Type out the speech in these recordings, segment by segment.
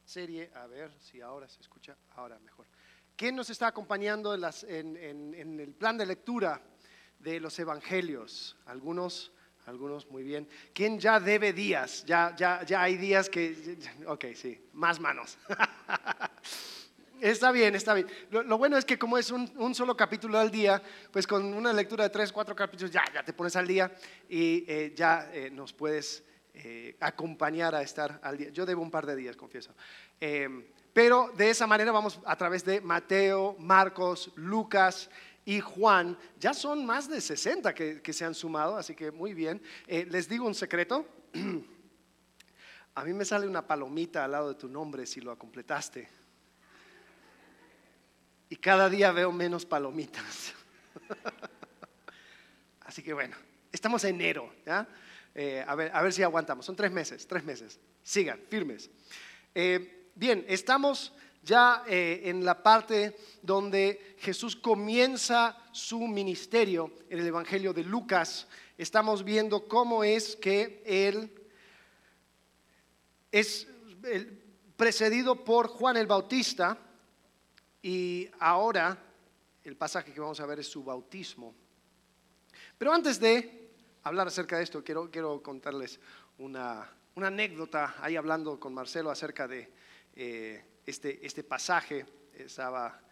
serie, a ver si ahora se escucha, ahora mejor. ¿Quién nos está acompañando en el plan de lectura de los evangelios? Algunos muy bien. ¿Quién ya debe días? Ya hay días que, ok, sí, más manos. Está bien, está bien. Lo bueno es que como es un solo capítulo al día, pues con una lectura de 3, 4 capítulos ya te pones al día y nos puedes acompañar a estar al día. Yo debo un par de días, confieso. Pero de esa manera vamos a través de Mateo, Marcos, Lucas y Juan. Ya son más de 60 que se han sumado, así que muy bien. Les digo un secreto. A mí me sale una palomita al lado de tu nombre si lo completaste. Y cada día veo menos palomitas. Así que bueno, estamos en enero, ¿ya? A ver si aguantamos. Son 3 meses. Sigan, firmes. Bien, estamos ya en la parte donde Jesús comienza su ministerio en el Evangelio de Lucas. Estamos viendo cómo es que Él es precedido por Juan el Bautista. Y ahora el pasaje que vamos a ver es su bautismo. Pero antes de hablar acerca de esto, quiero contarles una anécdota. Ahí hablando con Marcelo acerca de este pasaje, estaba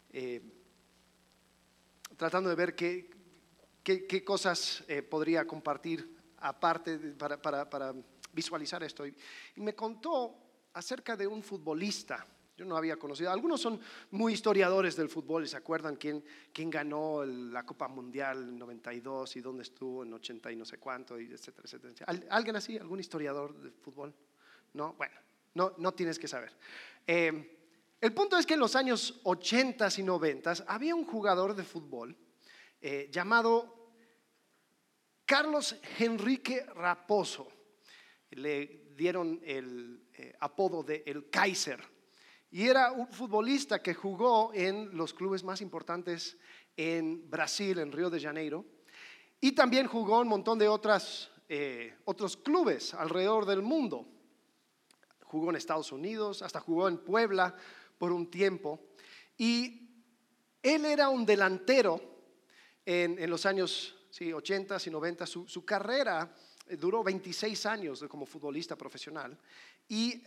tratando de ver qué cosas podría compartir aparte para visualizar esto. Y me contó acerca de un futbolista. Yo no había conocido. Algunos son muy historiadores del fútbol y se acuerdan quién ganó la Copa Mundial en 92 y dónde estuvo en 80 y no sé cuánto, y etcétera, etcétera. ¿Alguien así? ¿Algún historiador del fútbol? No, bueno, no tienes que saber. El punto es que en los años 80 y 90 había un jugador de fútbol llamado Carlos Enrique Raposo. Le dieron el apodo de El Kaiser. Y era un futbolista que jugó en los clubes más importantes en Brasil, en Río de Janeiro. Y también jugó un montón de otros clubes alrededor del mundo. Jugó en Estados Unidos, hasta jugó en Puebla por un tiempo. Y él era un delantero en los años 80 y 90. Su carrera duró 26 años como futbolista profesional. Y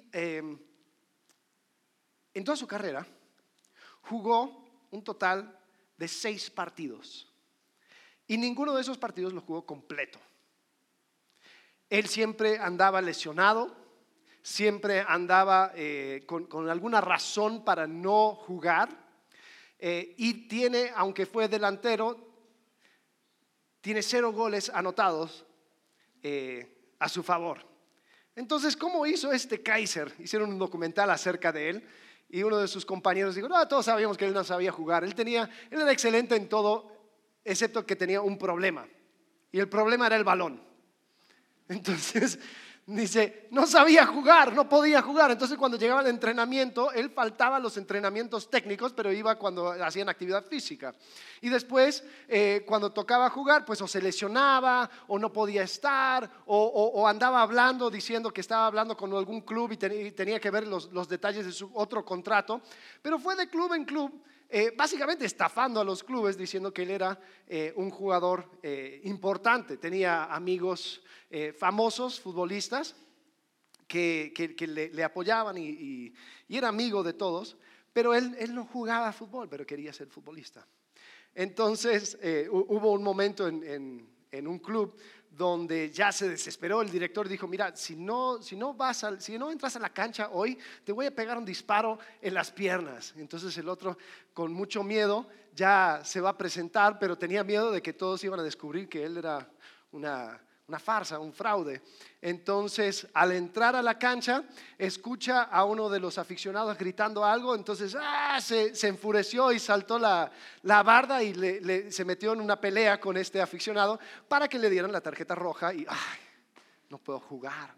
en toda su carrera jugó un total de 6 partidos y ninguno de esos partidos lo jugó completo. Él siempre andaba lesionado, siempre andaba con alguna razón para no jugar y aunque fue delantero, tiene 0 goles anotados a su favor. Entonces, ¿cómo hizo este Kaiser? Hicieron un documental acerca de él. Y uno de sus compañeros dijo, no, todos sabíamos que él no sabía jugar. Él era excelente en todo, excepto que tenía un problema. Y el problema era el balón. Entonces, dice, no sabía jugar, no podía jugar. Entonces, cuando llegaba el entrenamiento, él faltaba a los entrenamientos técnicos, pero iba cuando hacían actividad física. Y después, cuando tocaba jugar, pues o se lesionaba, o no podía estar, o andaba hablando, diciendo que estaba hablando con algún club y tenía que ver los detalles de su otro contrato. Pero fue de club en club, básicamente estafando a los clubes, diciendo que él era un jugador importante. Tenía amigos famosos, futbolistas, que le apoyaban y era amigo de todos, pero él no jugaba fútbol, pero quería ser futbolista. Entonces hubo un momento en un club donde ya se desesperó. El director dijo, mira, si no entras a la cancha hoy, te voy a pegar un disparo en las piernas. Entonces el otro, con mucho miedo, ya se va a presentar, pero tenía miedo de que todos iban a descubrir que él era una farsa, un fraude. Entonces, al entrar a la cancha, escucha a uno de los aficionados gritando algo. Entonces se enfureció y saltó la barda y se metió en una pelea con este aficionado para que le dieran la tarjeta roja. Y no puedo jugar.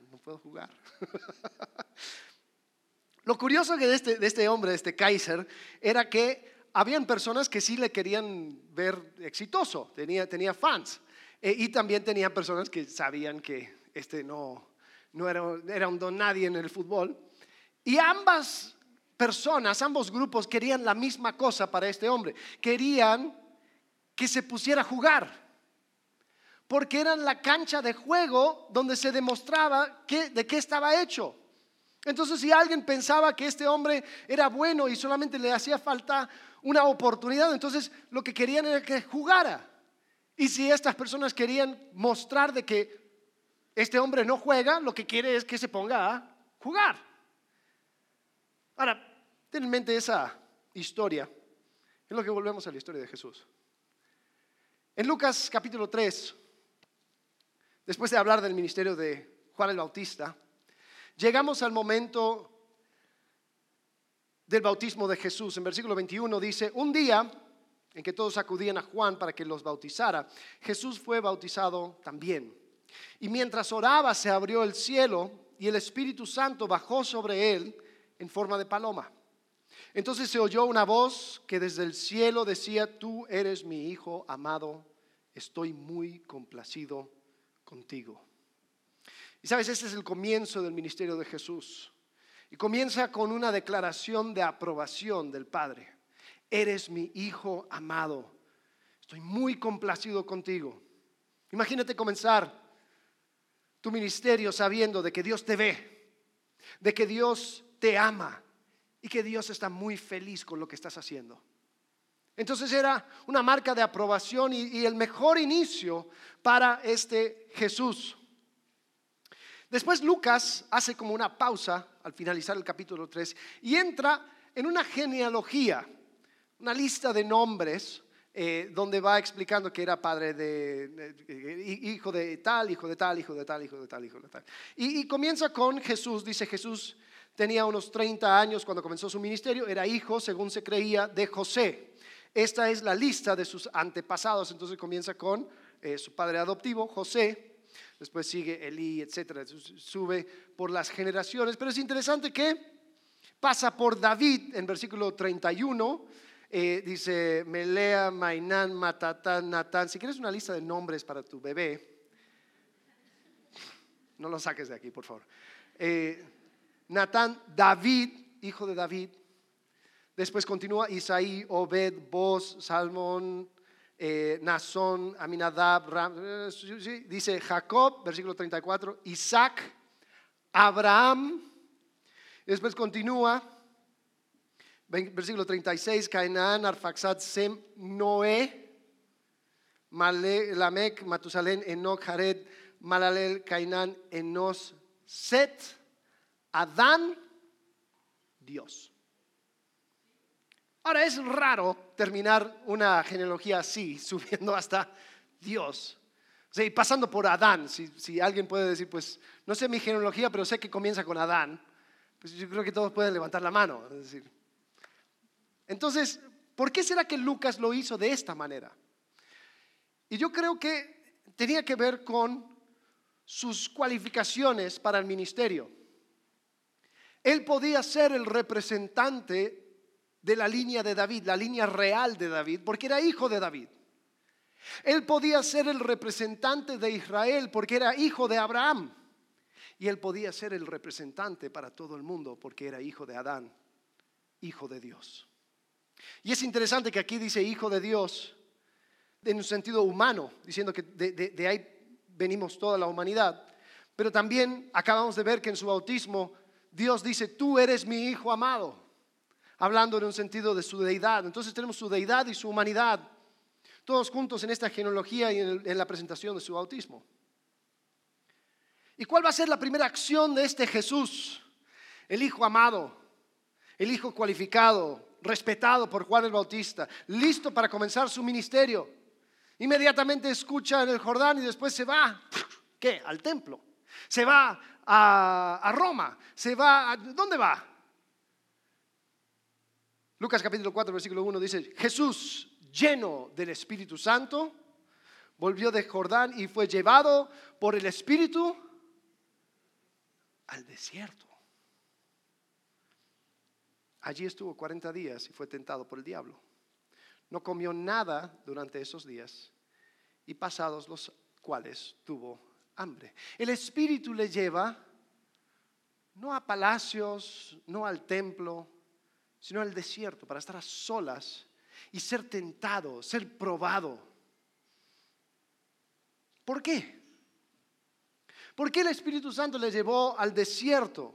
Lo curioso que de este hombre, de este Kaiser, era que habían personas que sí le querían ver exitoso, tenía fans. Y también tenían personas que sabían que no era un don nadie en el fútbol. Y ambas personas, ambos grupos querían la misma cosa para este hombre. Querían que se pusiera a jugar, porque era la cancha de juego donde se demostraba de qué estaba hecho. Entonces, si alguien pensaba que este hombre era bueno y solamente le hacía falta una oportunidad, entonces lo que querían era que jugara. Y si estas personas querían mostrar de que este hombre no juega, lo que quiere es que se ponga a jugar. Ahora, ten en mente esa historia, es lo que volvemos a la historia de Jesús. En Lucas capítulo 3, después de hablar del ministerio de Juan el Bautista, llegamos al momento del bautismo de Jesús. En versículo 21 dice: un día en que todos acudían a Juan para que los bautizara, Jesús fue bautizado también. Y mientras oraba, se abrió el cielo y el Espíritu Santo bajó sobre él en forma de paloma. Entonces se oyó una voz que desde el cielo decía: tú eres mi Hijo amado, estoy muy complacido contigo. Y sabes, este es el comienzo del ministerio de Jesús. Y comienza con una declaración de aprobación del Padre. Eres mi Hijo amado, estoy muy complacido contigo. Imagínate comenzar tu ministerio sabiendo de que Dios te ve, de que Dios te ama y que Dios está muy feliz con lo que estás haciendo. Entonces era una marca de aprobación y el mejor inicio para este Jesús. Después Lucas hace como una pausa al finalizar el capítulo 3 y entra en una genealogía, una lista de nombres donde va explicando que era padre hijo de tal, hijo de tal, hijo de tal, hijo de tal, hijo de tal. Y comienza con Jesús. Dice: Jesús tenía unos 30 años cuando comenzó su ministerio, era hijo, según se creía, de José. Esta es la lista de sus antepasados. Entonces comienza con su padre adoptivo, José. Después sigue Elí, etcétera. Sube por las generaciones. Pero es interesante que pasa por David en versículo 31. Dice Melea, Mainán, Matatán, Natán. Si quieres una lista de nombres para tu bebé, no lo saques de aquí, por favor. Natán, David, hijo de David. Después continúa Isaí, Obed, Boz, Salmón, Nazón, Aminadab, Ram. Dice Jacob, versículo 34, Isaac, Abraham. Después continúa, versículo 36, Cainán, Arfaxad, Sem, Noé, Lamec, Matusalén, Enoc, Jared, Malalel, Cainán, Enos, Set, Adán, Dios. Ahora es raro terminar una genealogía así, subiendo hasta Dios. O sea, y pasando por Adán. Si alguien puede decir, pues no sé mi genealogía, pero sé que comienza con Adán, pues yo creo que todos pueden levantar la mano. Es decir, entonces, ¿por qué será que Lucas lo hizo de esta manera? Y yo creo que tenía que ver con sus cualificaciones para el ministerio. Él podía ser el representante de la línea de David, la línea real de David, porque era hijo de David. Él podía ser el representante de Israel porque era hijo de Abraham. Y él podía ser el representante para todo el mundo porque era hijo de Adán, hijo de Dios. Y es interesante que aquí dice hijo de Dios en un sentido humano, diciendo que de ahí venimos toda la humanidad. Pero también acabamos de ver que en su bautismo Dios dice: tú eres mi hijo amado, hablando en un sentido de su deidad. Entonces tenemos su deidad y su humanidad todos juntos en esta genealogía y en la presentación de su bautismo. ¿Y cuál va a ser la primera acción de este Jesús? El hijo amado, el hijo cualificado, respetado por Juan el Bautista, listo para comenzar su ministerio. Inmediatamente escucha en el Jordán y después se va, ¿qué? Al templo. Se va a Roma. ¿Dónde va? Lucas capítulo 4 versículo 1 dice: Jesús, lleno del Espíritu Santo, volvió de Jordán y fue llevado por el Espíritu al desierto. Allí estuvo 40 días y fue tentado por el diablo. No comió nada durante esos días y pasados los cuales tuvo hambre. El Espíritu le lleva no a palacios, no al templo, sino al desierto, para estar a solas y ser tentado, ser probado. ¿Por qué? ¿Por qué el Espíritu Santo le llevó al desierto?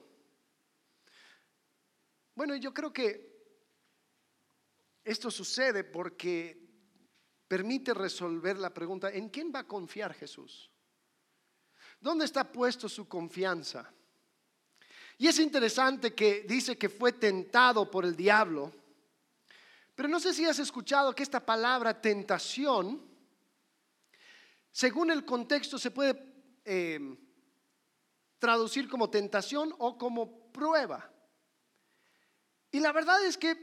Bueno, yo creo que esto sucede porque permite resolver la pregunta: ¿en quién va a confiar Jesús? ¿Dónde está puesto su confianza? Y es interesante que dice que fue tentado por el diablo, pero no sé si has escuchado que esta palabra tentación, según el contexto, se puede traducir como tentación o como prueba. Y la verdad es que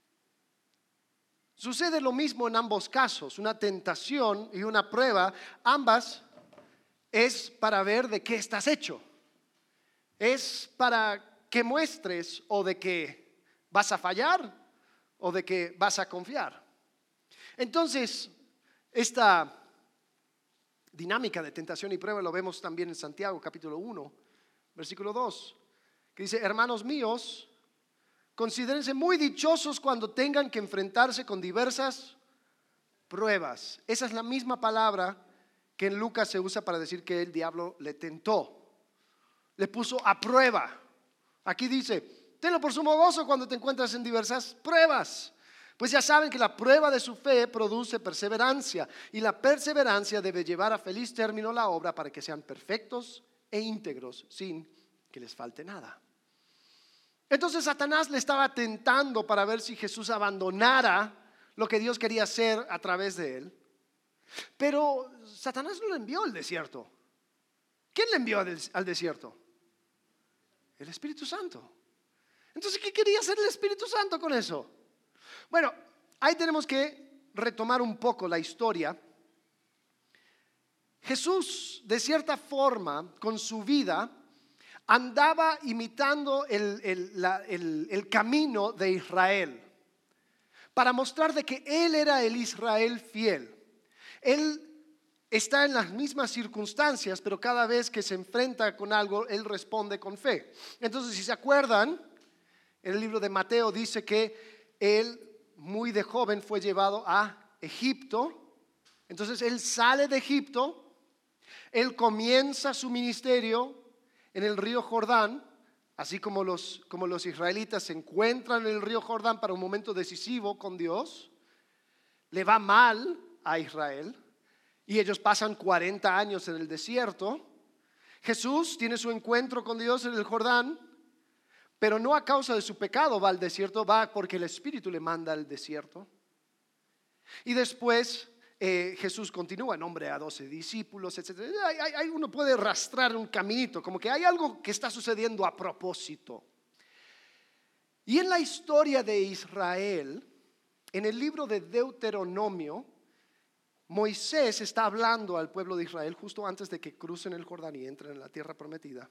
sucede lo mismo en ambos casos. Una tentación y una prueba, ambas es para ver de qué estás hecho. Es para que muestres o de que vas a fallar o de que vas a confiar. Entonces, esta dinámica de tentación y prueba lo vemos también en Santiago capítulo 1, versículo 2, que dice: hermanos míos, considérense muy dichosos cuando tengan que enfrentarse con diversas pruebas. Esa es la misma palabra que en Lucas se usa para decir que el diablo le tentó, le puso a prueba. Aquí dice: tenlo por sumo gozo cuando te encuentras en diversas pruebas, pues ya saben que la prueba de su fe produce perseverancia, y la perseverancia debe llevar a feliz término la obra, para que sean perfectos e íntegros sin que les falte nada. Entonces Satanás le estaba tentando para ver si Jesús abandonara lo que Dios quería hacer a través de él. Pero Satanás no le envió al desierto. ¿Quién le envió al desierto? El Espíritu Santo. Entonces, ¿qué quería hacer el Espíritu Santo con eso? Bueno, ahí tenemos que retomar un poco la historia. Jesús, de cierta forma, con su vida, andaba imitando el camino de Israel, para mostrar de que Él era el Israel fiel. Él está en las mismas circunstancias, pero cada vez que se enfrenta con algo, Él responde con fe. Entonces, si se acuerdan, en el libro de Mateo dice que Él, muy de joven, fue llevado a Egipto. Entonces Él sale de Egipto, Él comienza su ministerio en el río Jordán, así como los israelitas se encuentran en el río Jordán para un momento decisivo con Dios. Le va mal a Israel y ellos pasan 40 años en el desierto. Jesús tiene su encuentro con Dios en el Jordán, pero no a causa de su pecado va al desierto, va porque el Espíritu le manda al desierto. Y después Jesús continúa, nombra a 12 discípulos, etc. Uno puede rastrar un caminito, como que hay algo que está sucediendo a propósito. Y en la historia de Israel, en el libro de Deuteronomio, Moisés está hablando al pueblo de Israel justo antes de que crucen el Jordán y entren en la tierra prometida.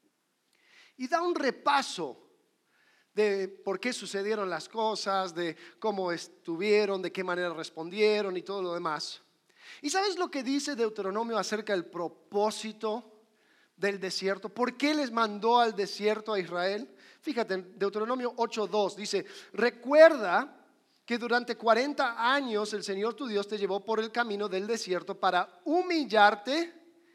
Y da un repaso de por qué sucedieron las cosas, de cómo estuvieron, de qué manera respondieron y todo lo demás. ¿Y sabes lo que dice Deuteronomio acerca del propósito del desierto? ¿Por qué les mandó al desierto a Israel? Fíjate, en Deuteronomio 8:2 dice: recuerda que durante 40 años el Señor tu Dios te llevó por el camino del desierto para humillarte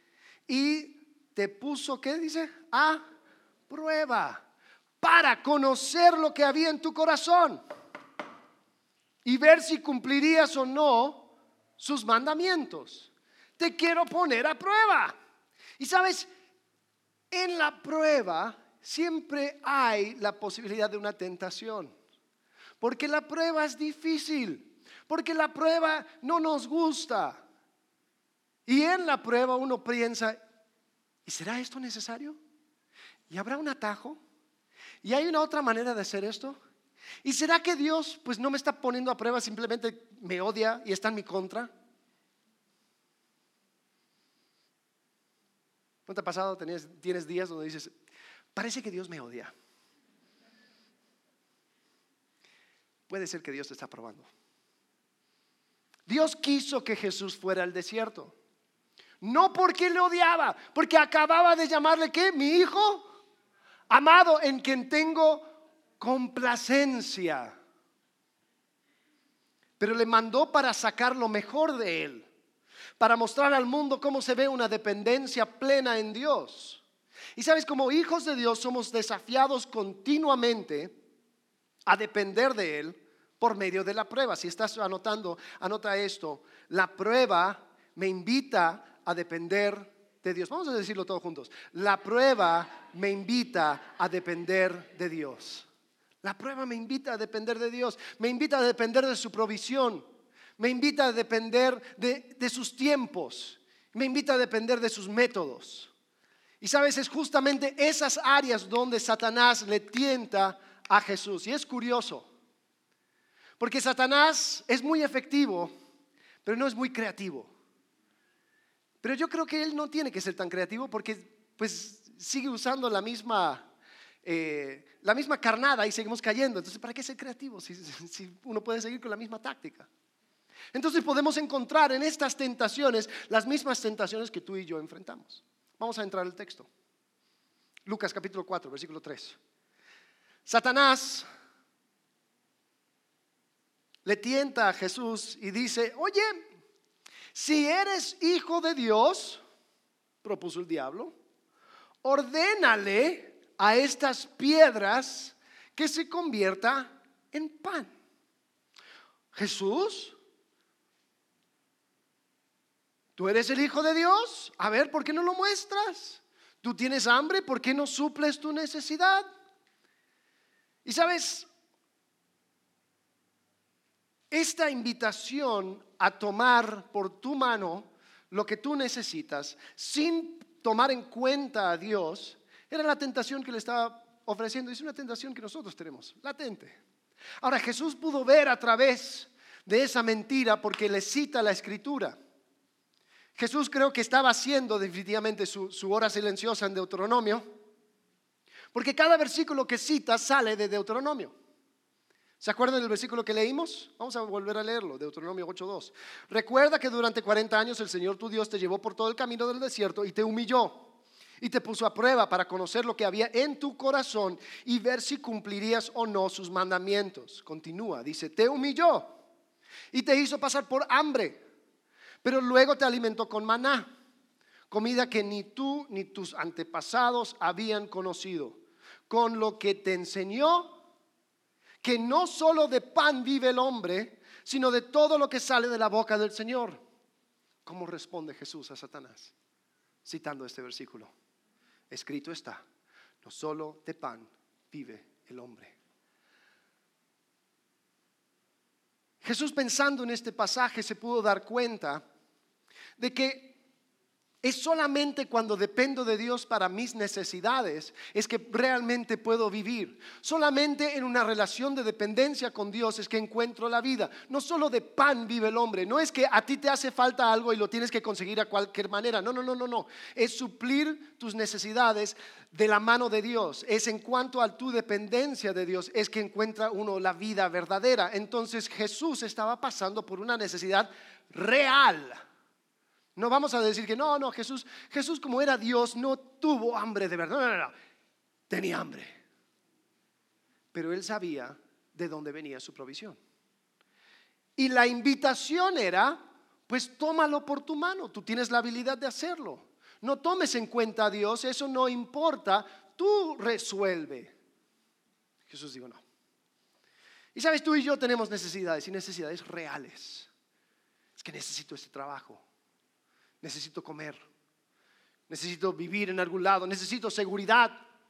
y te puso, ¿qué dice? A prueba, para conocer lo que había en tu corazón y ver si cumplirías o no sus mandamientos. Te quiero poner a prueba. Y sabes, en la prueba siempre hay la posibilidad de una tentación, porque la prueba es difícil, porque la prueba no nos gusta. Y en la prueba uno piensa: ¿y será esto necesario? ¿Y habrá un atajo? ¿Y hay una otra manera de hacer esto? ¿Y será que Dios pues no me está poniendo a prueba, simplemente me odia y está en mi contra? ¿No te ha pasado? Tienes días donde dices: parece que Dios me odia. Puede ser que Dios te está probando. Dios quiso que Jesús fuera al desierto, no porque le odiaba, porque acababa de llamarle, ¿qué? Mi hijo amado en quien tengo complacencia. Pero le mandó para sacar lo mejor de él, para mostrar al mundo cómo se ve una dependencia plena en Dios. Y sabes, como hijos de Dios somos desafiados continuamente a depender de Él por medio de la prueba. Si estás anotando, anota esto. La prueba me invita a depender de Dios. Vamos a decirlo todos juntos. La prueba me invita a depender de Dios. La prueba me invita a depender de Dios. Me invita a depender de su provisión. Me invita a depender de sus tiempos. Me invita a depender de sus métodos. Y sabes, es justamente esas áreas donde Satanás le tienta a Jesús. Y es curioso, porque Satanás es muy efectivo, pero no es muy creativo. Pero yo creo que él no tiene que ser tan creativo, porque pues sigue usando la misma carnada y seguimos cayendo. Entonces, ¿para qué ser creativo si uno puede seguir con la misma táctica? Entonces podemos encontrar en estas tentaciones las mismas tentaciones que tú y yo enfrentamos. Vamos a entrar al texto. Lucas capítulo 4, versículo 3. Satanás le tienta a Jesús y dice: oye, si eres hijo de Dios, propuso el diablo, ordénale a estas piedras que se convierta en pan. Jesús, ¿tú eres el hijo de Dios? A ver, ¿por qué no lo muestras? ¿Tú tienes hambre? ¿Por qué no suples tu necesidad? Y sabes, esta invitación a tomar por tu mano lo que tú necesitas sin tomar en cuenta a Dios era la tentación que le estaba ofreciendo. Es una tentación que nosotros tenemos, latente. Ahora, Jesús pudo ver a través de esa mentira porque le cita la Escritura. Jesús creo que estaba haciendo definitivamente su hora silenciosa en Deuteronomio, porque cada versículo que cita sale de Deuteronomio. ¿Se acuerdan del versículo que leímos? Vamos a volver a leerlo, Deuteronomio 8:2. Recuerda que durante 40 años el Señor tu Dios te llevó por todo el camino del desierto y te humilló y te puso a prueba para conocer lo que había en tu corazón y ver si cumplirías o no sus mandamientos. Continúa, dice, te humilló y te hizo pasar por hambre, pero luego te alimentó con maná, comida que ni tú ni tus antepasados habían conocido, con lo que te enseñó que no solo de pan vive el hombre, sino de todo lo que sale de la boca del Señor. ¿Cómo responde Jesús a Satanás? Citando este versículo. Escrito está, no solo de pan vive el hombre. Jesús, pensando en este pasaje, se pudo dar cuenta de que es solamente cuando dependo de Dios para mis necesidades es que realmente puedo vivir. Solamente en una relación de dependencia con Dios es que encuentro la vida. No solo de pan vive el hombre. No es que a ti te hace falta algo y lo tienes que conseguir a cualquier manera. No. Es suplir tus necesidades de la mano de Dios. Es en cuanto a tu dependencia de Dios es que encuentra uno la vida verdadera. Entonces Jesús estaba pasando por una necesidad real. No vamos a decir que no, Jesús como era Dios no tuvo hambre de verdad. No. Tenía hambre. Pero él sabía de dónde venía su provisión. Y la invitación era, pues tómalo por tu mano. Tú tienes la habilidad de hacerlo. No tomes en cuenta a Dios, eso no importa. Tú resuelve. Jesús dijo no. Y sabes, tú y yo tenemos necesidades y necesidades reales. Es que necesito este trabajo. Necesito comer, necesito vivir en algún lado, necesito seguridad.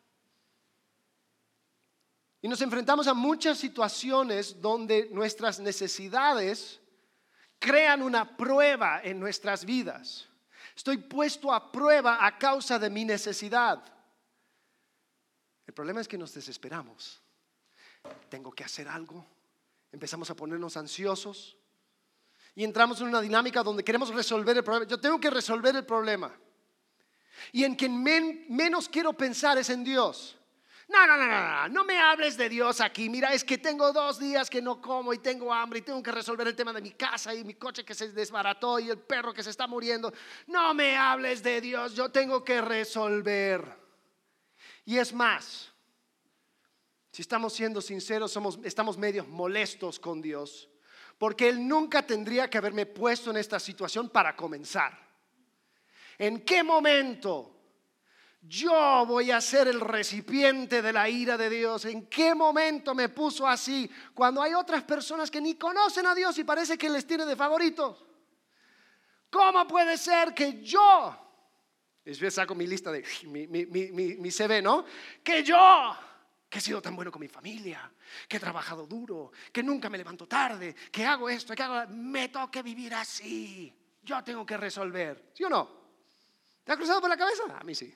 Y nos enfrentamos a muchas situaciones donde nuestras necesidades crean una prueba en nuestras vidas. Estoy puesto a prueba a causa de mi necesidad. El problema es que nos desesperamos. Tengo que hacer algo. Empezamos a ponernos ansiosos. Y entramos en una dinámica donde queremos resolver el problema. Yo tengo que resolver el problema. Y en quien menos quiero pensar es en Dios. No me hables de Dios aquí. Mira, es que tengo 2 días que no como y tengo hambre y tengo que resolver el tema de mi casa y mi coche que se desbarató y el perro que se está muriendo. No me hables de Dios, yo tengo que resolver. Y es más, si estamos siendo sinceros, estamos medios molestos con Dios, porque Él nunca tendría que haberme puesto en esta situación para comenzar. ¿En qué momento yo voy a ser el recipiente de la ira de Dios? ¿En qué momento me puso así? Cuando hay otras personas que ni conocen a Dios y parece que les tiene de favoritos. ¿Cómo puede ser que yo, después saco mi lista de mi CV, ¿no? Que yo, que he sido tan bueno con mi familia, que he trabajado duro, que nunca me levanto tarde, que hago esto, que hago, me toque vivir así. Yo tengo que resolver, ¿sí o no? ¿Te ha cruzado por la cabeza? A mí sí.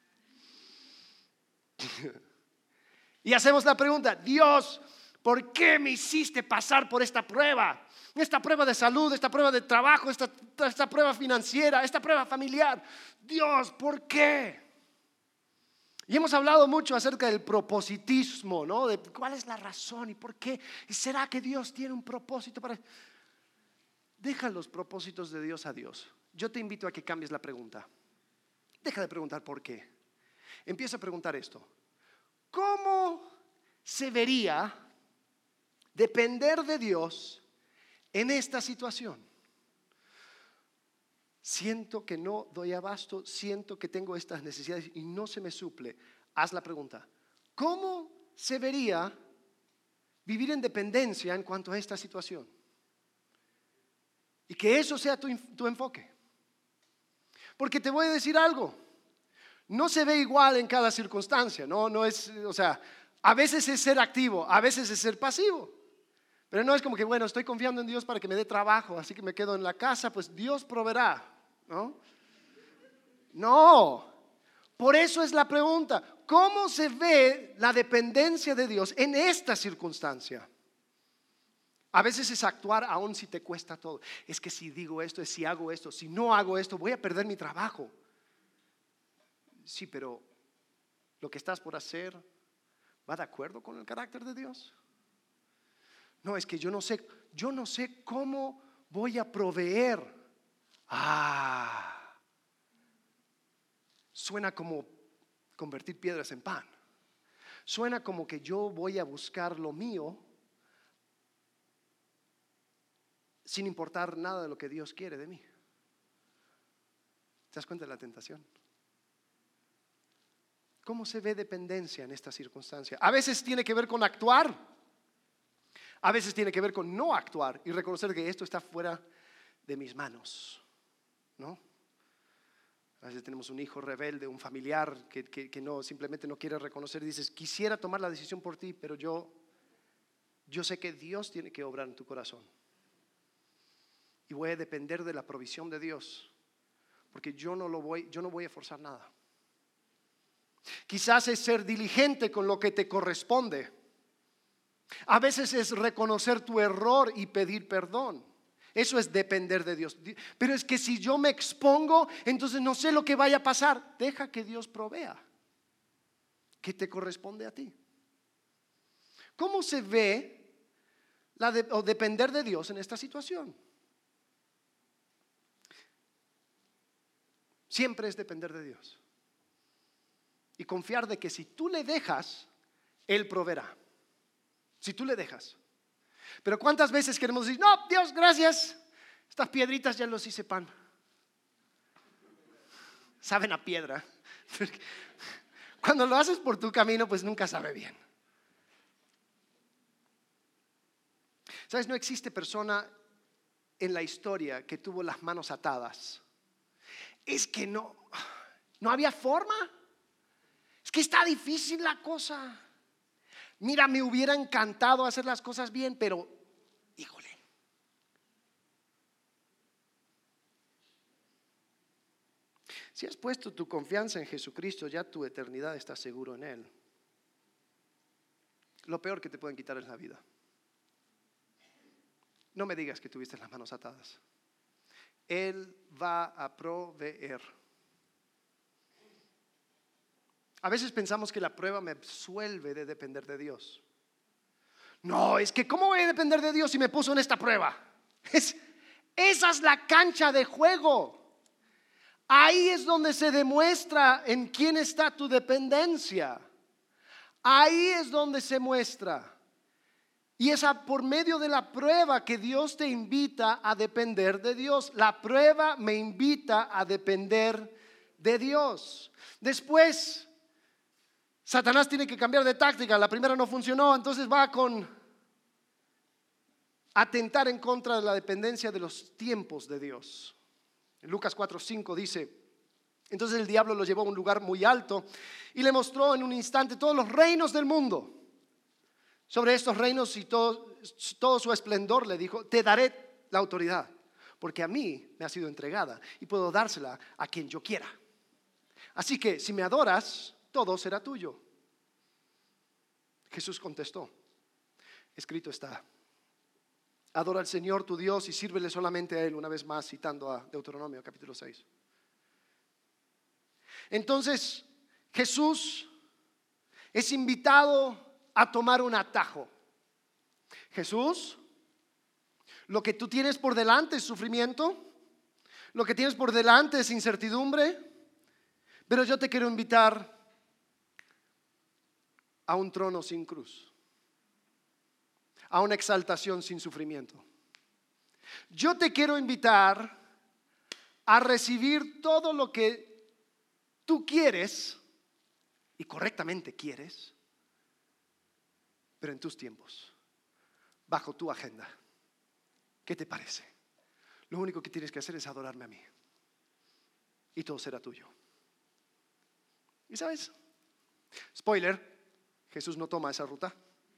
Y hacemos la pregunta: Dios, ¿por qué me hiciste pasar por esta prueba? Esta prueba de salud, esta prueba de trabajo, esta prueba financiera, esta prueba familiar. Dios, ¿por qué? Y hemos hablado mucho acerca del propositismo, ¿no? De cuál es la razón y por qué. ¿Y será que Dios tiene un propósito para...? Deja los propósitos de Dios a Dios. Yo te invito a que cambies la pregunta. Deja de preguntar por qué. Empieza a preguntar esto: ¿cómo se vería depender de Dios en esta situación? Siento que no doy abasto, siento que tengo estas necesidades y no se me suple. Haz la pregunta: ¿cómo se vería vivir en dependencia en cuanto a esta situación? Y que eso sea tu enfoque. Porque te voy a decir algo: no se ve igual en cada circunstancia, no es, o sea, a veces es ser activo, a veces es ser pasivo. Pero no es como que, bueno, estoy confiando en Dios para que me dé trabajo, así que me quedo en la casa, pues Dios proveerá, ¿no? No, por eso es la pregunta: ¿cómo se ve la dependencia de Dios en esta circunstancia? A veces es actuar aun si te cuesta todo. Es que si digo esto, si hago esto, si no hago esto, voy a perder mi trabajo. Sí, pero lo que estás por hacer ¿va de acuerdo con el carácter de Dios? No, es que yo no sé cómo voy a proveer. Suena como convertir piedras en pan. Suena como que yo voy a buscar lo mío sin importar nada de lo que Dios quiere de mí. ¿Te das cuenta de la tentación? ¿Cómo se ve dependencia en esta circunstancia? A veces tiene que ver con actuar, a veces tiene que ver con no actuar y reconocer que esto está fuera de mis manos, ¿no? A veces tenemos un hijo rebelde, un familiar que no, simplemente no quiere reconocer y dices: quisiera tomar la decisión por ti, pero yo sé que Dios tiene que obrar en tu corazón y voy a depender de la provisión de Dios, porque yo no voy a forzar nada. Quizás es ser diligente con lo que te corresponde. A veces es reconocer tu error y pedir perdón. Eso es depender de Dios. Pero es que si yo me expongo, entonces no sé lo que vaya a pasar. Deja que Dios provea, que te corresponde a ti. ¿Cómo se ve o depender de Dios en esta situación? Siempre es depender de Dios y confiar de que si tú le dejas, Él proveerá. Si tú le dejas. Pero ¿cuántas veces queremos decir: no, Dios, gracias, estas piedritas ya los hice pan? Saben a piedra. Cuando lo haces por tu camino, pues nunca sabe bien. ¿Sabes? No existe persona en la historia que tuvo las manos atadas. Es que no había forma. Es que está difícil la cosa. Mira, me hubiera encantado hacer las cosas bien, pero híjole. Si has puesto tu confianza en Jesucristo, ya tu eternidad está seguro en Él. Lo peor que te pueden quitar es la vida. No me digas que tuviste las manos atadas. Él va a proveer. A veces pensamos que la prueba me absuelve de depender de Dios. No, es que ¿cómo voy a depender de Dios si me puso en esta prueba? Esa es la cancha de juego. Ahí es donde se demuestra en quién está tu dependencia. Ahí es donde se muestra. Y es por medio de la prueba que Dios te invita a depender de Dios. La prueba me invita a depender de Dios. Después, Satanás tiene que cambiar de táctica. La primera no funcionó, entonces va con atentar en contra de la dependencia de los tiempos de Dios. En Lucas 4:5 dice: entonces el diablo lo llevó a un lugar muy alto y le mostró en un instante todos los reinos del mundo. Sobre estos reinos y todo su esplendor le dijo: te daré la autoridad, porque a mí me ha sido entregada y puedo dársela a quien yo quiera. Así que si me adoras, todo será tuyo. Jesús contestó: escrito está, adora al Señor tu Dios y sírvele solamente a Él. Una vez más citando a Deuteronomio capítulo 6. Entonces Jesús es invitado a tomar un atajo. Jesús, lo que tú tienes por delante es sufrimiento, lo que tienes por delante es incertidumbre, pero yo te quiero invitar a un trono sin cruz, a una exaltación sin sufrimiento. Yo te quiero invitar a recibir todo lo que tú quieres y correctamente quieres, pero en tus tiempos, bajo tu agenda. ¿Qué te parece? Lo único que tienes que hacer es adorarme a mí y todo será tuyo. ¿Y sabes? Spoiler, Jesús no toma esa ruta.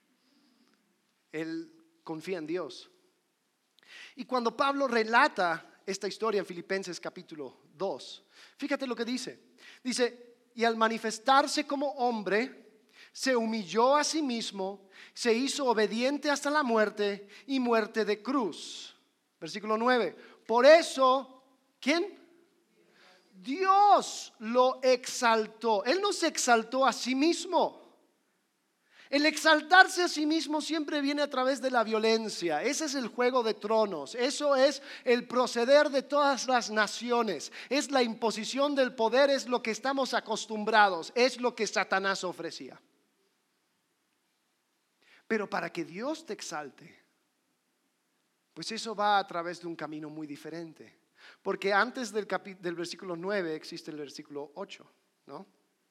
Él confía en Dios. Y cuando Pablo relata esta historia en Filipenses capítulo 2, fíjate lo que dice. Dice: y al manifestarse como hombre, se humilló a sí mismo, se hizo obediente hasta la muerte y muerte de cruz. Versículo 9. Por eso, ¿quién? Dios lo exaltó. Él no se exaltó a sí mismo. El exaltarse a sí mismo siempre viene a través de la violencia. Ese es el juego de tronos. Eso es el proceder de todas las naciones. Es la imposición del poder, es lo que estamos acostumbrados, es lo que Satanás ofrecía. Pero para que Dios te exalte, pues eso va a través de un camino muy diferente. Porque antes del versículo 9 existe el versículo 8, ¿no?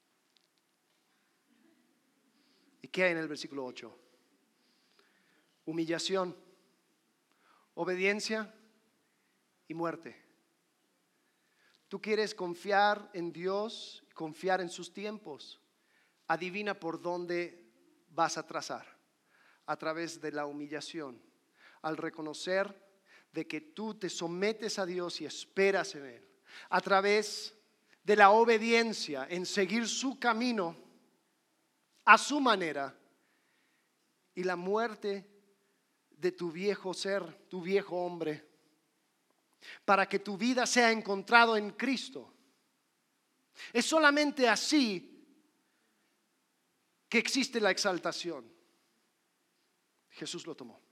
¿Y qué hay en el versículo 8? Humillación, obediencia y muerte. Tú quieres confiar en Dios, confiar en sus tiempos. Adivina por dónde vas a trazar. A través de la humillación, al reconocer de que tú te sometes a Dios y esperas en Él. A través de la obediencia, en seguir su camino a su manera, y la muerte de tu viejo ser, tu viejo hombre, para que tu vida sea encontrado en Cristo. Es solamente así que existe la exaltación. Jesús lo tomó.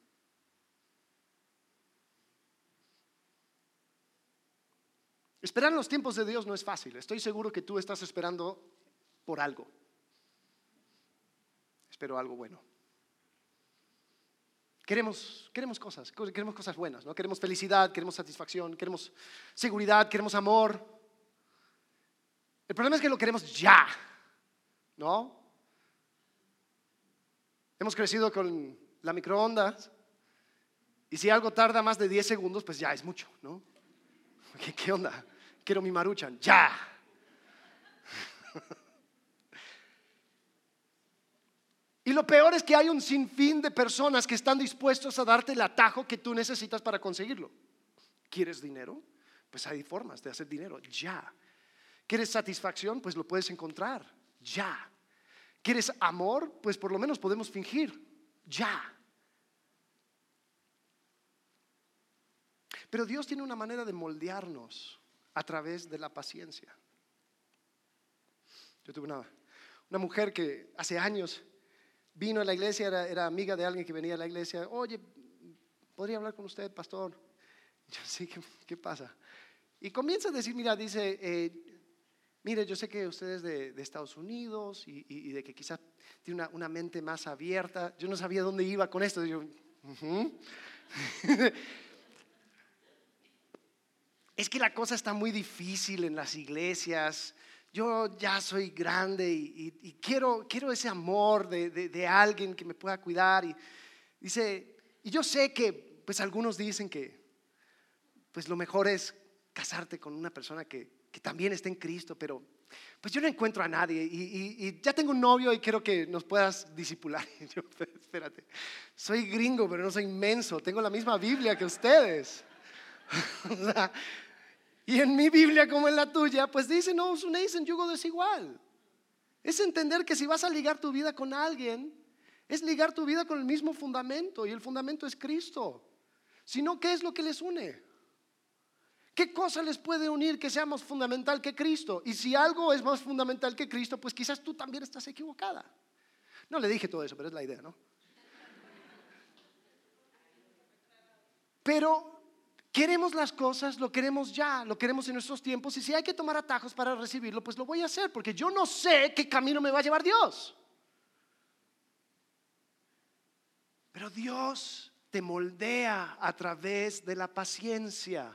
Esperar en los tiempos de Dios no es fácil. Estoy seguro que tú estás esperando por algo. Espero algo bueno. Queremos cosas buenas, ¿no? Queremos felicidad, queremos satisfacción, queremos seguridad, queremos amor. El problema es que lo queremos ya, ¿no? Hemos crecido con la microondas y si algo tarda más de 10 segundos, pues ya es mucho, ¿no? ¿Qué onda? Quiero mi Maruchan, ya. Y lo peor es que hay un sinfín de personas que están dispuestos a darte el atajo que tú necesitas para conseguirlo. ¿Quieres dinero? Pues hay formas de hacer dinero, ya. ¿Quieres satisfacción? Pues lo puedes encontrar, ya. ¿Quieres amor? Pues por lo menos podemos fingir, ya. Pero Dios tiene una manera de moldearnos a través de la paciencia. Yo tuve una mujer que hace años vino a la iglesia, era amiga de alguien que venía a la iglesia. Oye, ¿podría hablar con usted, pastor? Yo sí, ¿qué pasa? Y comienza a decir, mira, dice, mire, yo sé que usted es de Estados Unidos y de que quizás tiene una mente más abierta. Yo no sabía dónde iba con esto. Yo, es que la cosa está muy difícil en las iglesias. Yo ya soy grande y quiero ese amor de alguien que me pueda cuidar. Y dice, y yo sé que pues algunos dicen que pues lo mejor es casarte con una persona que también está en Cristo, pero pues yo no encuentro a nadie y ya tengo un novio y quiero que nos puedas discipular. Y yo, espérate, soy gringo, pero no soy inmenso, tengo la misma Biblia que ustedes. O sea, y en mi Biblia como en la tuya, pues dice, no os unéis en yugo desigual. Es entender que si vas a ligar tu vida con alguien, es ligar tu vida con el mismo fundamento, y el fundamento es Cristo. Si no, ¿qué es lo que les une? ¿Qué cosa les puede unir que sea más fundamental que Cristo? Y si algo es más fundamental que Cristo, pues quizás tú también estás equivocada. No le dije todo eso, pero es la idea, ¿no? Pero queremos las cosas, lo queremos ya, lo queremos en nuestros tiempos, y si hay que tomar atajos para recibirlo, pues lo voy a hacer, porque yo no sé qué camino me va a llevar Dios. Pero Dios te moldea a través de la paciencia.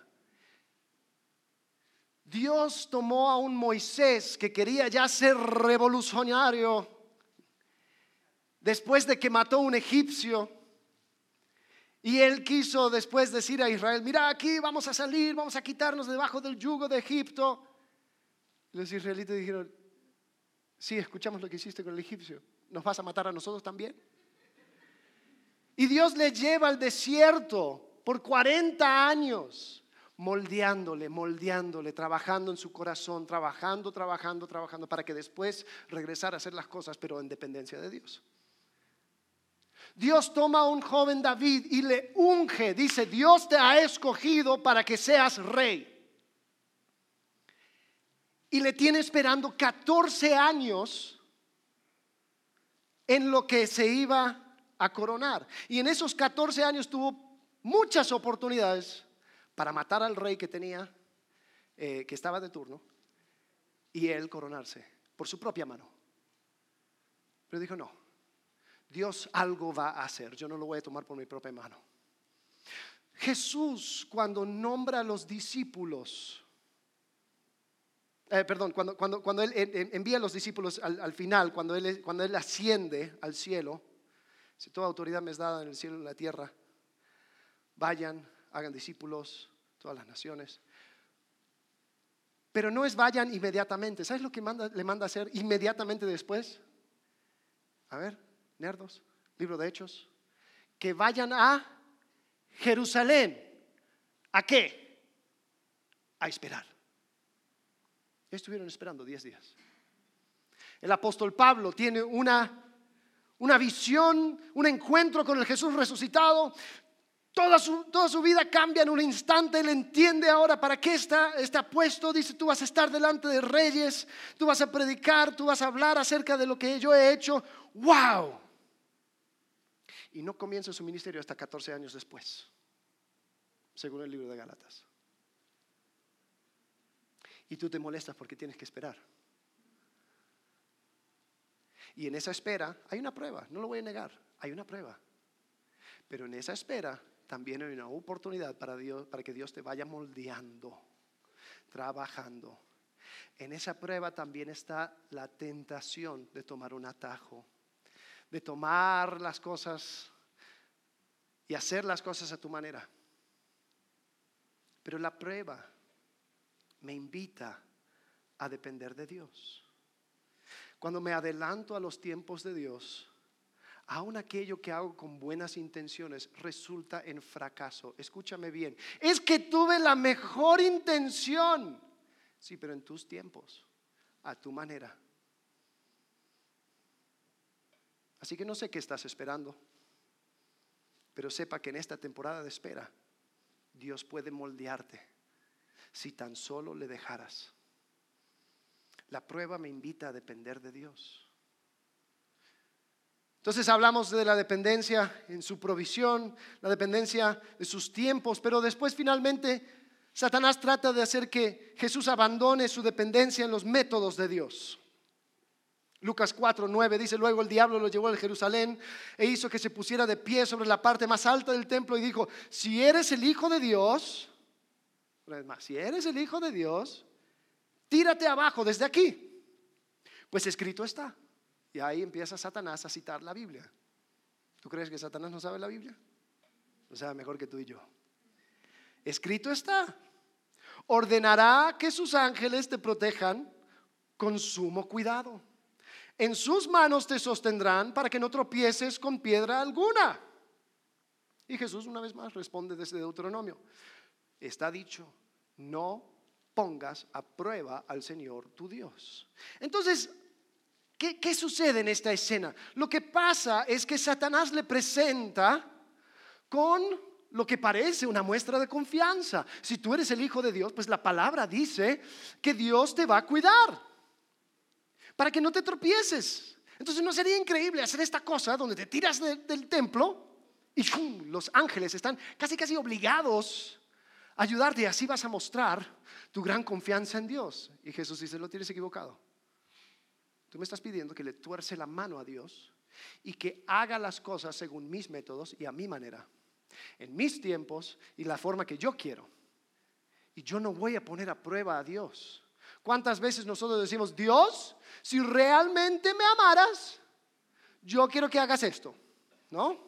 Dios tomó a un Moisés que quería ya ser revolucionario después de que mató a un egipcio, y él quiso después decir a Israel, mira, aquí vamos a salir, vamos a quitarnos debajo del yugo de Egipto. Los israelitas dijeron, sí, escuchamos lo que hiciste con el egipcio, ¿nos vas a matar a nosotros también? Y Dios le lleva al desierto por 40 años, moldeándole, trabajando en su corazón, trabajando, para que después regresara a hacer las cosas, pero en dependencia de Dios. Dios toma a un joven David y le unge, dice, Dios te ha escogido para que seas rey. Y le tiene esperando 14 años en lo que se iba a coronar. Y en esos 14 años tuvo muchas oportunidades para matar al rey que tenía, que estaba de turno, y él coronarse por su propia mano. Pero dijo, no, Dios algo va a hacer, yo no lo voy a tomar por mi propia mano. Jesús, cuando nombra a los discípulos, cuando él envía a los discípulos al final, cuando él asciende al cielo, si toda autoridad me es dada en el cielo y en la tierra, vayan, hagan discípulos, todas las naciones. Pero no es vayan inmediatamente. ¿Sabes lo que le manda a hacer inmediatamente después? A ver, nerdos, libro de Hechos. Que vayan a Jerusalén. ¿A qué? A esperar. Estuvieron esperando 10 días. El apóstol Pablo tiene una visión, un encuentro con el Jesús resucitado. Toda su vida cambia en un instante. Él entiende ahora para qué está puesto. Dice, tú vas a estar delante de reyes, tú vas a predicar, tú vas a hablar acerca de lo que yo he hecho. ¡Wow! Y no comienza su ministerio hasta 14 años después, según el libro de Gálatas. Y tú te molestas porque tienes que esperar. Y en esa espera hay una prueba, no lo voy a negar, hay una prueba. Pero en esa espera también hay una oportunidad para que Dios te vaya moldeando, trabajando. En esa prueba también está la tentación de tomar un atajo, de tomar las cosas y hacer las cosas a tu manera. Pero la prueba me invita a depender de Dios. Cuando me adelanto a los tiempos de Dios, aún aquello que hago con buenas intenciones resulta en fracaso. Escúchame bien, es que tuve la mejor intención. Sí, pero en tus tiempos, a tu manera. Así que no sé qué estás esperando, pero sepa que en esta temporada de espera Dios puede moldearte si tan solo le dejaras. La prueba me invita a depender de Dios. Entonces hablamos de la dependencia en su provisión, la dependencia de sus tiempos, pero después finalmente Satanás trata de hacer que Jesús abandone su dependencia en los métodos de Dios. Lucas 4:9 dice: luego el diablo lo llevó a Jerusalén e hizo que se pusiera de pie sobre la parte más alta del templo y dijo: si eres el Hijo de Dios, una vez más, si eres el Hijo de Dios, tírate abajo desde aquí, pues escrito está. Y ahí empieza Satanás a citar la Biblia. ¿Tú crees que Satanás no sabe la Biblia? Lo sabe mejor que tú y yo. Escrito está: ordenará que sus ángeles te protejan con sumo cuidado. En sus manos te sostendrán para que no tropieces con piedra alguna. Y Jesús una vez más responde desde Deuteronomio: está dicho, no pongas a prueba al Señor tu Dios. Entonces, ¿qué sucede en esta escena? Lo que pasa es que Satanás le presenta con lo que parece una muestra de confianza. Si tú eres el Hijo de Dios, pues la palabra dice que Dios te va a cuidar para que no te tropieces. Entonces, ¿no sería increíble hacer esta cosa donde te tiras del templo y los ángeles están casi obligados a ayudarte, y así vas a mostrar tu gran confianza en Dios? Y Jesús dice: lo tienes equivocado. Tú me estás pidiendo que le tuerce la mano a Dios y que haga las cosas según mis métodos y a mi manera, en mis tiempos y la forma que yo quiero. Y yo no voy a poner a prueba a Dios. ¿Cuántas veces nosotros decimos: Dios, si realmente me amaras, yo quiero que hagas esto? ¿No?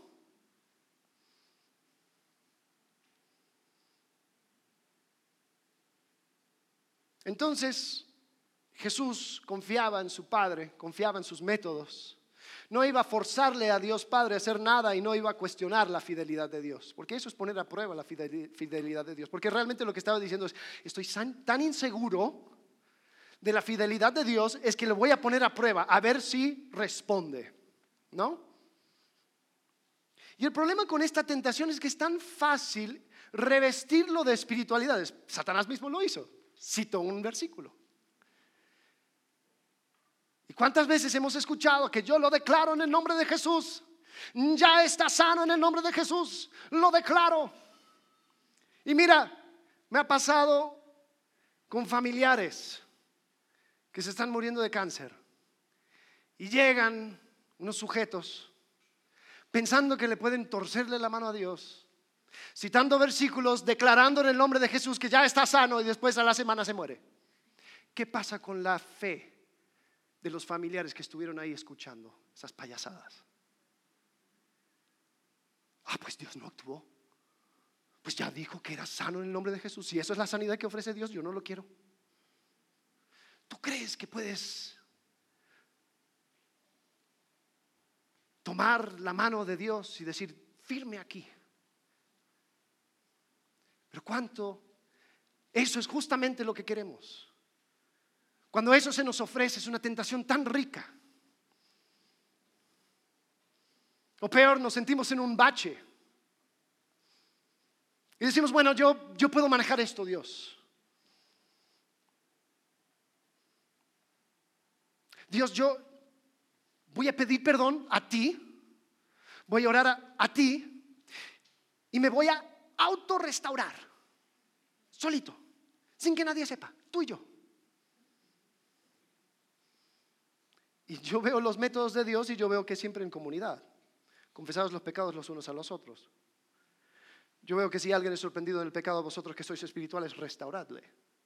Entonces, Jesús confiaba en su Padre, confiaba en sus métodos. No iba a forzarle a Dios Padre a hacer nada y no iba a cuestionar la fidelidad de Dios, porque eso es poner a prueba la fidelidad de Dios. Porque realmente lo que estaba diciendo es: estoy tan inseguro de la fidelidad de Dios, es que lo voy a poner a prueba a ver si responde, ¿no? Y el problema con esta tentación es que es tan fácil revestirlo de espiritualidades. Satanás mismo lo hizo, citó un versículo. ¿Y cuántas veces hemos escuchado que yo lo declaro en el nombre de Jesús? Ya está sano en el nombre de Jesús, lo declaro. Y mira, me ha pasado con familiares que se están muriendo de cáncer y llegan unos sujetos pensando que le pueden torcerle la mano a Dios, citando versículos, declarando en el nombre de Jesús que ya está sano, y después a la semana se muere. ¿Qué pasa con la fe de los familiares que estuvieron ahí escuchando esas payasadas? Pues Dios no actuó, pues ya dijo que era sano en el nombre de Jesús. Si eso es la sanidad que ofrece Dios, yo no lo quiero. ¿Tú crees que puedes tomar la mano de Dios y decir: firme aquí? Pero cuánto eso es justamente lo que queremos. Cuando eso se nos ofrece, es una tentación tan rica. O peor, nos sentimos en un bache y decimos: bueno, yo puedo manejar esto, Dios. Dios, yo voy a pedir perdón a ti, voy a orar a ti y me voy a autorrestaurar solito, sin que nadie sepa, tú y yo. Y yo veo los métodos de Dios y yo veo que siempre en comunidad, confesados los pecados los unos a los otros. Yo veo que si alguien es sorprendido en el pecado, vosotros que sois espirituales, restauradle.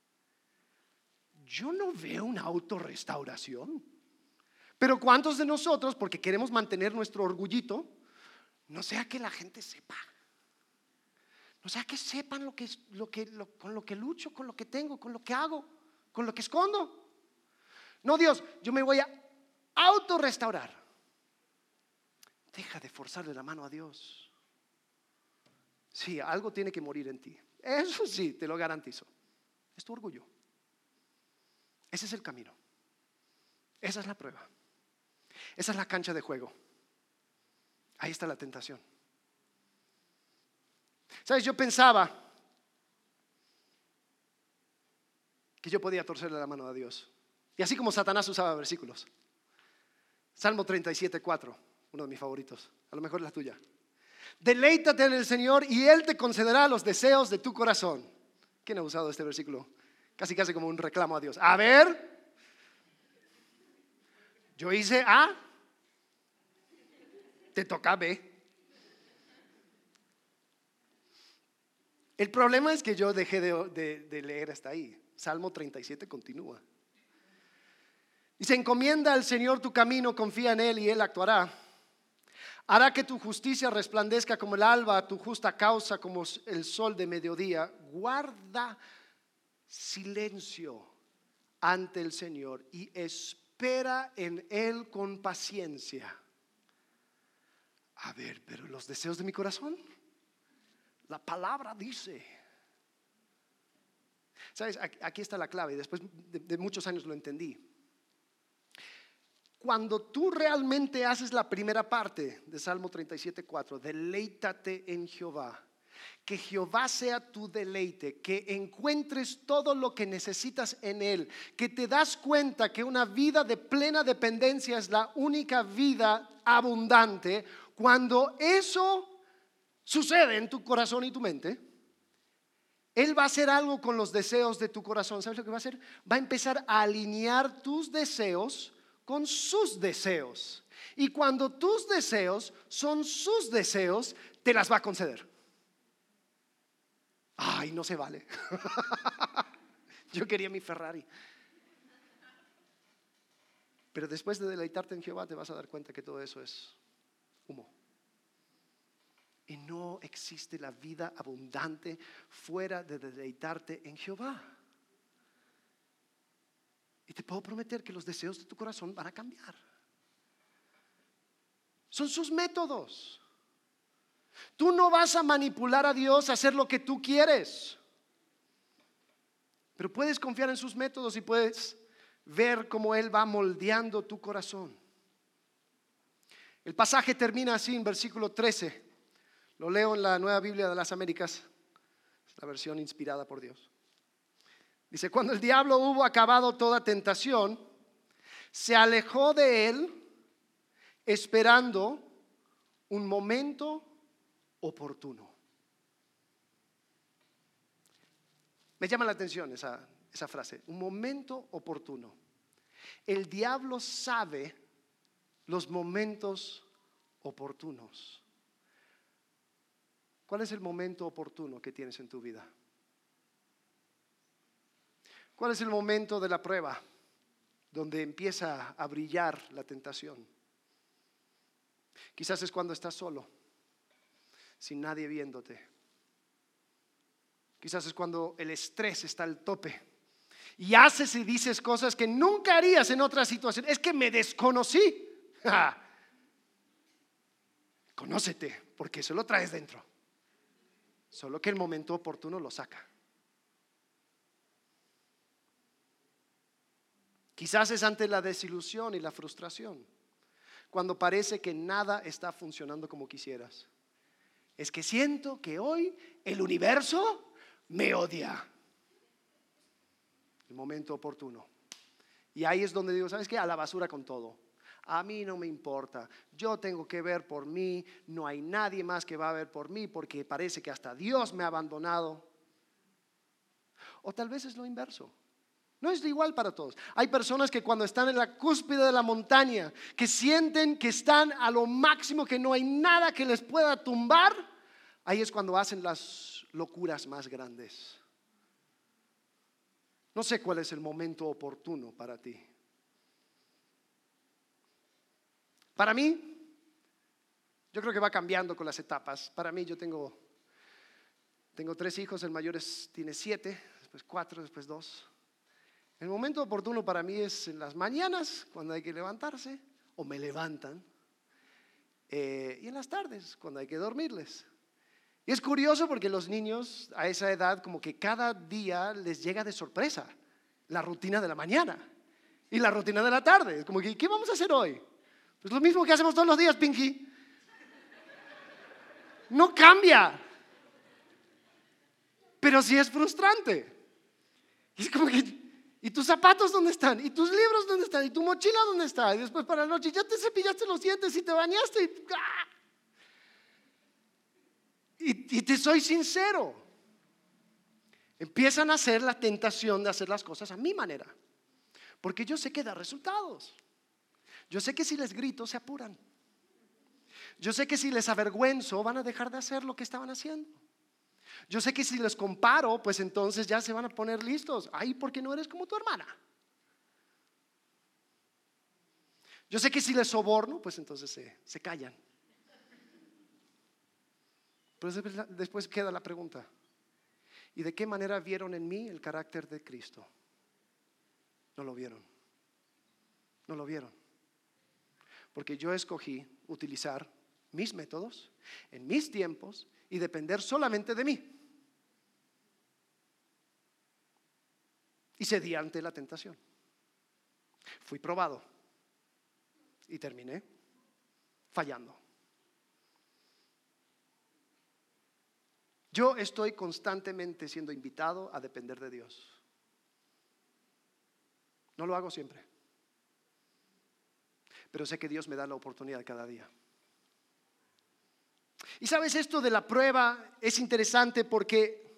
Yo no veo una autorrestauración. Pero ¿cuántos de nosotros, porque queremos mantener nuestro orgullito, no sea que la gente sepa, no sea que sepan con lo que lucho, con lo que tengo, con lo que hago, con lo que escondo? No, Dios, yo me voy a autorrestaurar. Deja de forzarle la mano a Dios. Sí, algo tiene que morir en ti, eso sí, te lo garantizo. Es tu orgullo. Ese es el camino. Esa es la prueba. Esa es la cancha de juego. Ahí está la tentación. ¿Sabes? Yo pensaba que yo podía torcerle la mano a Dios. Y así como Satanás usaba versículos. Salmo 37:4, uno de mis favoritos. A lo mejor es la tuya. Deleítate en el Señor y Él te concederá los deseos de tu corazón. ¿Quién ha usado este versículo? Casi como un reclamo a Dios. A ver, yo hice A, te toca B. El problema es que yo dejé de leer hasta ahí. Salmo 37 continúa. Dice, encomienda al Señor tu camino, confía en Él y Él actuará. Hará que tu justicia resplandezca como el alba, tu justa causa como el sol de mediodía. Guarda silencio ante el Señor y espera en Él con paciencia. A ver, pero los deseos de mi corazón, la palabra dice. ¿Sabes? Aquí está la clave. Después de muchos años lo entendí. Cuando tú realmente haces la primera parte de Salmo 37:4, deleítate en Jehová, que Jehová sea tu deleite, que encuentres todo lo que necesitas en Él, que te das cuenta que una vida de plena dependencia es la única vida abundante. Cuando eso sucede en tu corazón y tu mente, Él va a hacer algo con los deseos de tu corazón. ¿Sabes lo que va a hacer? Va a empezar a alinear tus deseos con sus deseos. Y cuando tus deseos son sus deseos, te las va a conceder. Ay, no se vale. Yo quería mi Ferrari. Pero después de deleitarte en Jehová, te vas a dar cuenta que todo eso es humo. Y no existe la vida abundante fuera de deleitarte en Jehová. Y te puedo prometer que los deseos de tu corazón van a cambiar. Son sus métodos. Tú no vas a manipular a Dios a hacer lo que tú quieres. Pero puedes confiar en sus métodos y puedes ver cómo Él va moldeando tu corazón. El pasaje termina así en versículo 13. Lo leo en la Nueva Biblia de las Américas, es la versión inspirada por Dios. Dice, cuando el diablo hubo acabado toda tentación, se alejó de él esperando un momento oportuno. Me llama la atención esa frase, un momento oportuno. El diablo sabe los momentos oportunos. ¿Cuál es el momento oportuno que tienes en tu vida? ¿Cuál es el momento de la prueba donde empieza a brillar la tentación? Quizás es cuando estás solo, sin nadie viéndote. Quizás es cuando el estrés está al tope y haces y dices cosas que nunca harías en otra situación. Es que me desconocí. Conócete, porque eso lo traes dentro. Solo que el momento oportuno lo saca. Quizás es ante la desilusión y la frustración, cuando parece que nada está funcionando como quisieras. Es que siento que hoy el universo me odia. El momento oportuno. Y ahí es donde digo, ¿sabes qué? A la basura con todo. A mí no me importa. Yo tengo que ver por mí. No hay nadie más que va a ver por mí porque parece que hasta Dios me ha abandonado. O tal vez es lo inverso. No es igual para todos. Hay personas que cuando están en la cúspide de la montaña, que sienten que están a lo máximo, que no hay nada que les pueda tumbar, ahí es cuando hacen las locuras más grandes. No sé cuál es el momento oportuno para ti. Para mí, yo creo que va cambiando con las etapas. Para mí, yo tengo 3 hijos, el mayor tiene 7, después 4, después 2. El momento oportuno para mí es en las mañanas, cuando hay que levantarse, o me levantan, y en las tardes, cuando hay que dormirles. Y es curioso porque los niños a esa edad como que cada día les llega de sorpresa la rutina de la mañana y la rutina de la tarde. Es como que, ¿qué vamos a hacer hoy? Pues lo mismo que hacemos todos los días, Pinky. No cambia. Pero sí es frustrante. Y es como que, ¿y tus zapatos dónde están? ¿Y tus libros dónde están? ¿Y tu mochila dónde está? Y después para la noche ya te cepillaste los dientes y te bañaste. Y te soy sincero. Empiezan a hacer la tentación de hacer las cosas a mi manera, porque yo sé que da resultados. Yo sé que si les grito se apuran. Yo sé que si les avergüenzo van a dejar de hacer lo que estaban haciendo. Yo sé que si les comparo, pues entonces ya se van a poner listos. Ay, ¿por qué no eres como tu hermana? Yo sé que si les soborno, pues entonces se callan. Pero después queda la pregunta: ¿y de qué manera vieron en mí el carácter de Cristo? No lo vieron. No lo vieron. Porque yo escogí utilizar mis métodos en mis tiempos y depender solamente de mí. Y cedí ante la tentación. Fui probado y terminé fallando. Yo estoy constantemente siendo invitado a depender de Dios. No lo hago siempre, pero sé que Dios me da la oportunidad cada día. Y sabes, esto de la prueba es interesante porque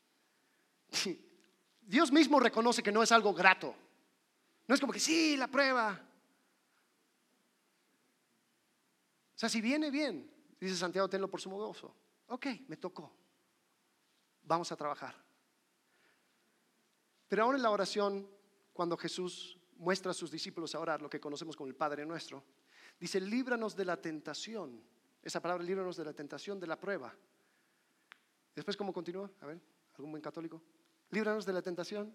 Dios mismo reconoce que no es algo grato. No es como que sí, la prueba. O sea, si viene bien, dice Santiago, tenlo por sumo gozo. Ok, me tocó. Vamos a trabajar. Pero ahora en la oración, cuando Jesús muestra a sus discípulos a orar, lo que conocemos como el Padre Nuestro, dice: líbranos de la tentación. Esa palabra, líbranos de la tentación, de la prueba. Después, ¿cómo continúa? A ver, ¿algún buen católico? Líbranos de la tentación.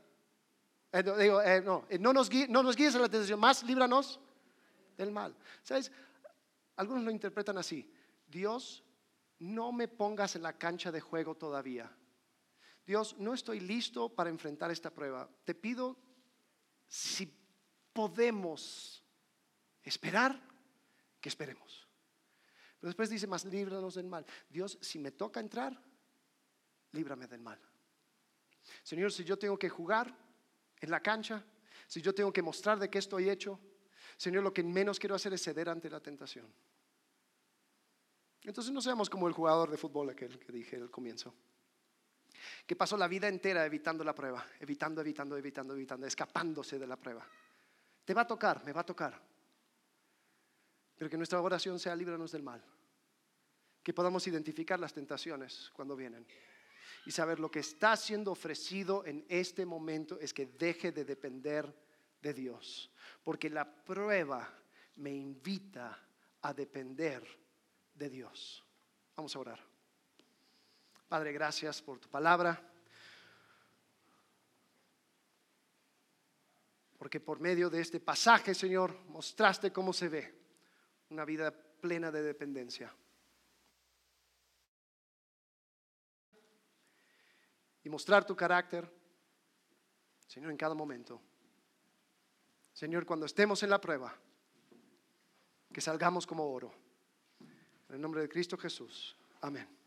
No nos guíes a la tentación, más líbranos del mal. ¿Sabes? Algunos lo interpretan así: Dios, no me pongas en la cancha de juego todavía. Dios, no estoy listo para enfrentar esta prueba. Te pido, si podemos esperar, que esperemos. Pero después dice: más líbranos del mal. Dios, si me toca entrar, líbrame del mal. Señor, si yo tengo que jugar en la cancha, si yo tengo que mostrar de qué estoy hecho, Señor, lo que menos quiero hacer es ceder ante la tentación. Entonces no seamos como el jugador de fútbol aquel que dije al comienzo, que pasó la vida entera evitando la prueba, evitando, escapándose de la prueba. Te va a tocar, me va a tocar. Pero que nuestra oración sea: líbranos del mal. Que podamos identificar las tentaciones cuando vienen y saber lo que está siendo ofrecido en este momento es que deje de depender de Dios, porque la prueba me invita a depender de Dios. Vamos a orar. Padre, gracias por tu palabra, porque por medio de este pasaje, Señor, mostraste cómo se ve una vida plena de dependencia. Y mostrar tu carácter, Señor, en cada momento. Señor, cuando estemos en la prueba, que salgamos como oro. En el nombre de Cristo Jesús. Amén.